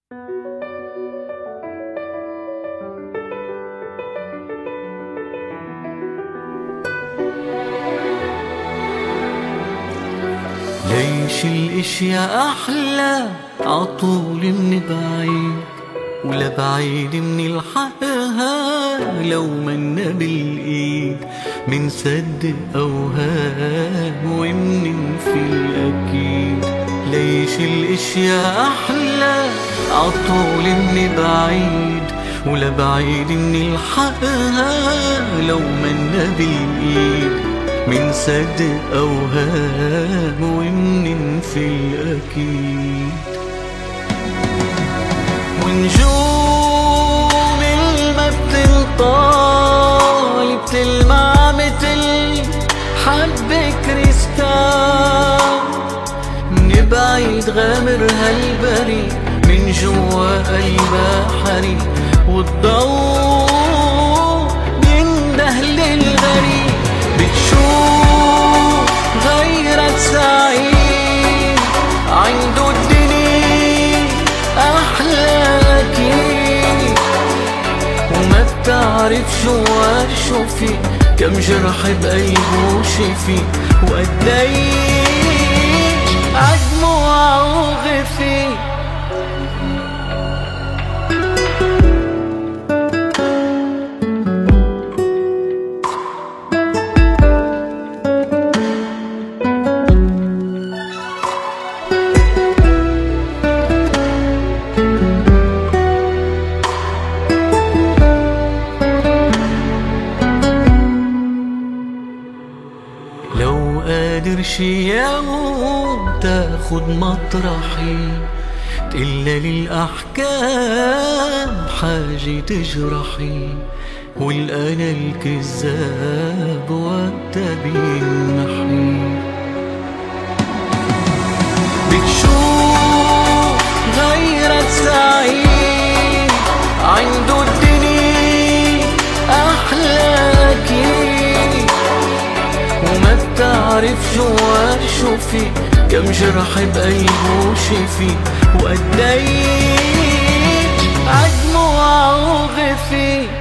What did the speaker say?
ليش الاشياء احلى عطول من بعيد، ولا بعيد من الحقها لو منا بالايد، منصدق اوهام ومننفي الاكيد. ليش الاشياء احلى عطول من بعيد، ولا بعيد من الحقها لو منا بالايد، منصدق اوهام ومننفي الاكيد. ونجوم ما بتنطال بتلمع متل حب كريستال، من بعيد غامر هالبريء من جوا قلبها حريق، والضوء ينده للغريب. بتشوف غيرك سعيد عنده الدنيا أحلى أكيد، وما بتعرف شو فيه، كم جرح بقلبه شفي، وقديش عدموعه وغفي. لو قادر شي يوم تاخد مطرحي، تقلا للأحكام حاجة تجرحي، والأنا الكذاب وقتها بينمحي. بتشوف غيرك سعيد عنده الدنيا أحلى أكيد، وما بتعرف شو فيه، كم جرح بقلبه شفي، وقديش عدموعه وغفي.